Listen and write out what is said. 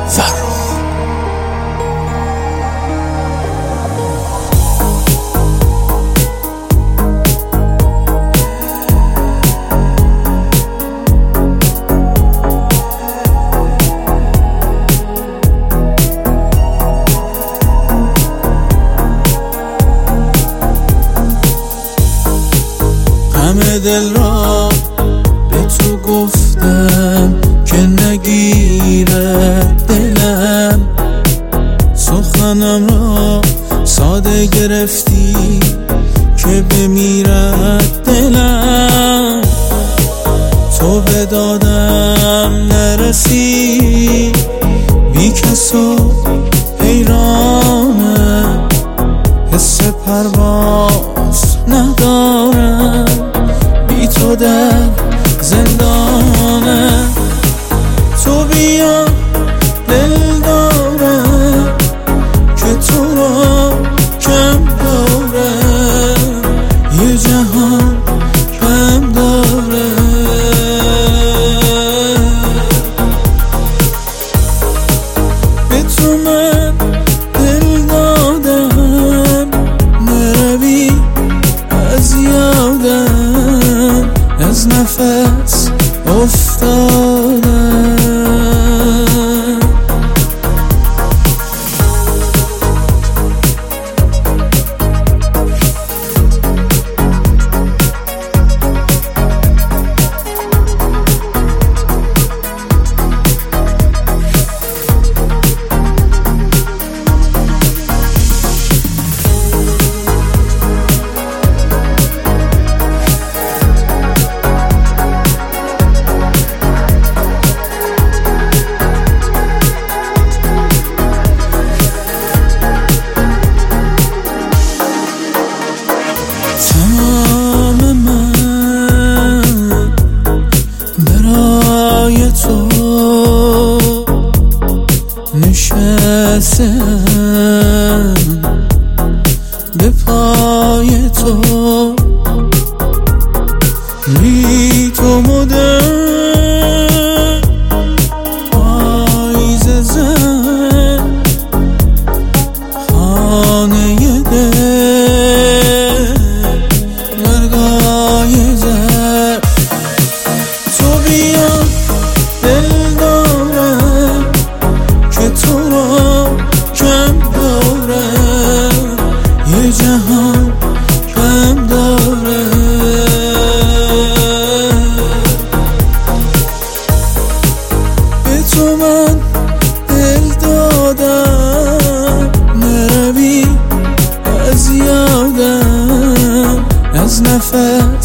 همه دل را به تو گفتم که نگیره دلم، سخنم را ساده گرفتی که بمیرد دلم. تو به دادم نرسی، بی کس و حیرانم، حس پرواز ندارم، بی تو در زندانم. تو بیا دل دارم که تو را کم دارم، یه جهان کم دارم. به تو من دل دادم، نروی از یادم، از نفس افتادم. تمام من برای تو نشستم، به پای تو بی تو مدرن پاییز زن، خانه دل مرگای زر. تو بیا دل دارم که تو را کم دارم، یه جهان کم دارم. به تو من دل دادم، نروی از یادم، از نفس